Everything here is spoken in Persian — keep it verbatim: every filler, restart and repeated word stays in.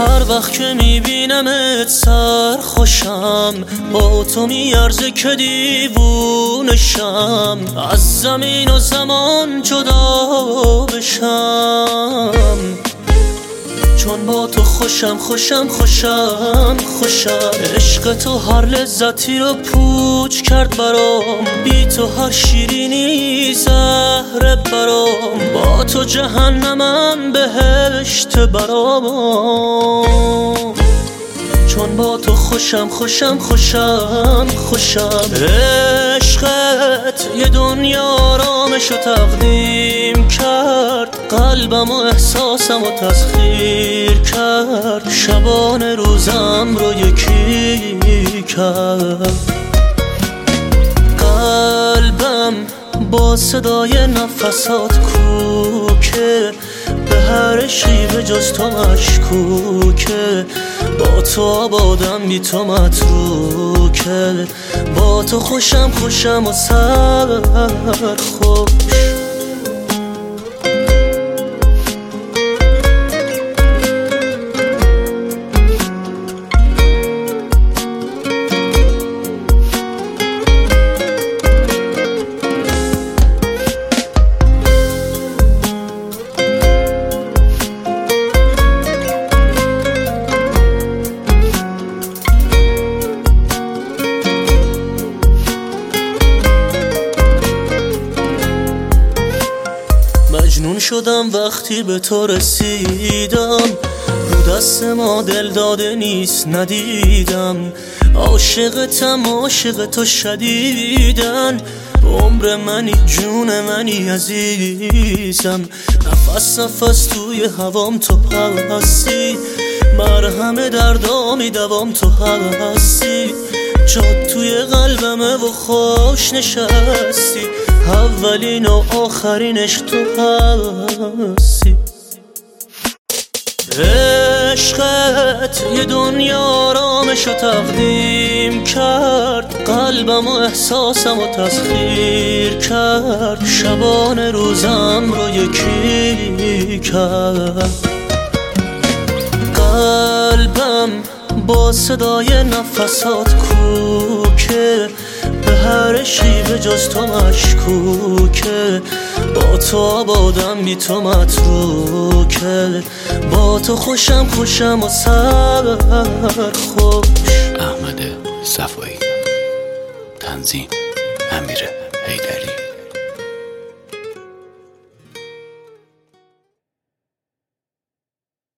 هر وقت که میبینمت سر خوشم، با تو میارزه که دیوونشم، از زمین و زمان جدا بشم. چون با تو خوشم خوشم خوشم خوشم. عشق تو هر لذتی رو پوچ کرد برام، بی تو هر شیرینی زهر برام، با تو جهنمم بهشت برام. چون با تو خوشم خوشم خوشم خوشم. عشقت یه دنیا آرامش رو تقدیم کرد، قلبم و احساسم رو تسخیر کرد، شبانه روزم رو یکی کرد. قلبم با صدای نفسات کوکه، به هر شیوه جز تو مشکوکه، با تو آبادم بی تو متروکه، با تو خوشم خوشم و سر خوش. مجنون شدم وقتی به تو رسیدم، رو دست ما دل داده نیست ندیدم. عاشقتم عاشق تو شدیدن، عمر منی جون منی عزیزم. نفس نفس توی هوام تو هستی، مرهم دردامی دوام تو هستی. جات توی قلبمه و خوش نشستی، اولین و آخرینش تو هستی. عشقت یه دنیا آرامش رو تقدیم کرد، قلبم و احساسم رو تسخیر کرد، شبانه روزم رو یکی کرد. قلبم با صدای نفسات کوکه، به هر شیوه جز تو مشکوکه، با تو آبادم بی تو متروکه، با تو خوشم خوشم و سر خوش. احمد صفایی، تنظیم امیر حیدری.